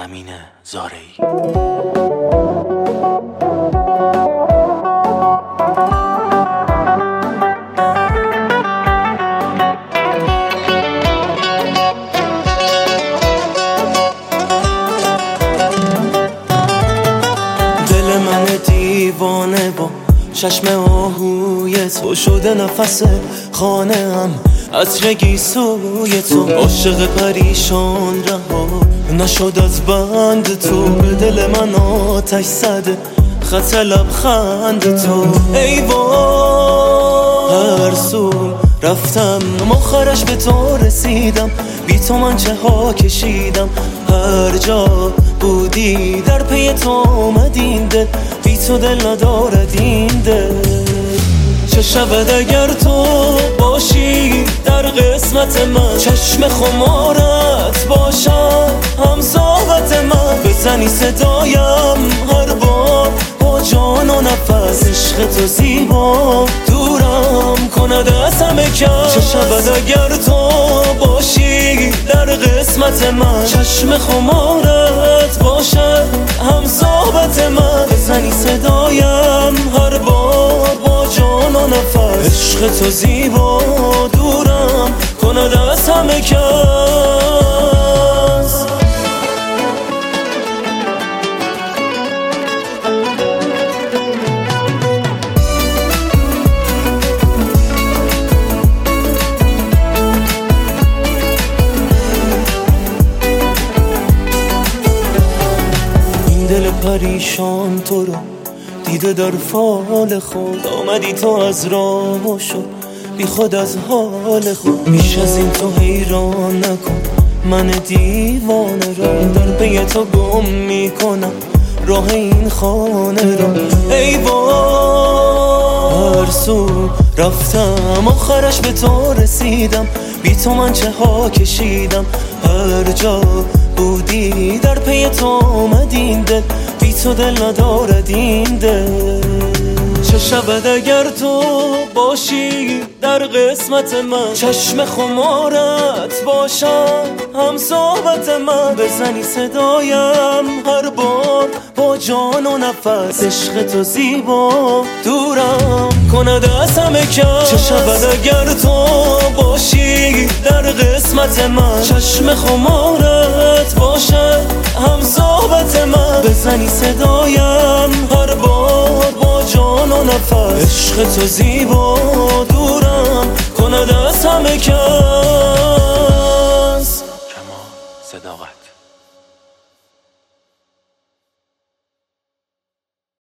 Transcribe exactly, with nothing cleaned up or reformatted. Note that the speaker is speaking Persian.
امین زارعی. دل من دیوانه با چشم آهوی تو شده نفس خانه ام، عطر گیسوی تو عاشق پریشان رها نشد از بند تو. به دل من آتش زده خط لبخند تو. ای وای هر سو رفتم آخرش به تو رسیدم، بی تو من چه ها کشیدم. هر جا بودی در پی تو آمد این دل، بی تو دل ندارد این دل. چه شود اگر تو باشی در قسمت من، چشم خمارت باشم همزاوت من. بزنی صدایم هر بار با جان و نفس، عشق تو زیبا دورم کند از همه کس. چه شود اگر تو باشی در قسمت من، چشم خمارت باشم همزاوت من. بزنی صدایم هر بار با جان و نفس، عشق تو زیبا دورم کند از همه کس. این دل پریشان تو رو دیده در فال خود، آمدی تو از راه و شد بی خود از حال خود. بیش از این تو حیران نکن من دیوانه را، در پی تو گم میکنم راه این خانه را. ای وای هر سو رفتم آخرش به تو رسیدم، بی تو من چه ها کشیدم. هر جا بودی در پی تو آمد این دل، بی تو دل ندارد این دل. چه شود اگر تو باشی در قسمت من، چشم خمارت باشم همزاوت من. بزنی صدایم هر بار با جان و نفس، عشق تو زیبا دورم کند از همه کس. چه شود اگر تو باشی در قسمت من، چشم خمارت باشم همزاوت من. بزنی صدایم هر بار با جان و نفس، عشق تو زیبا دورم کند از همه کس. کما صداقت.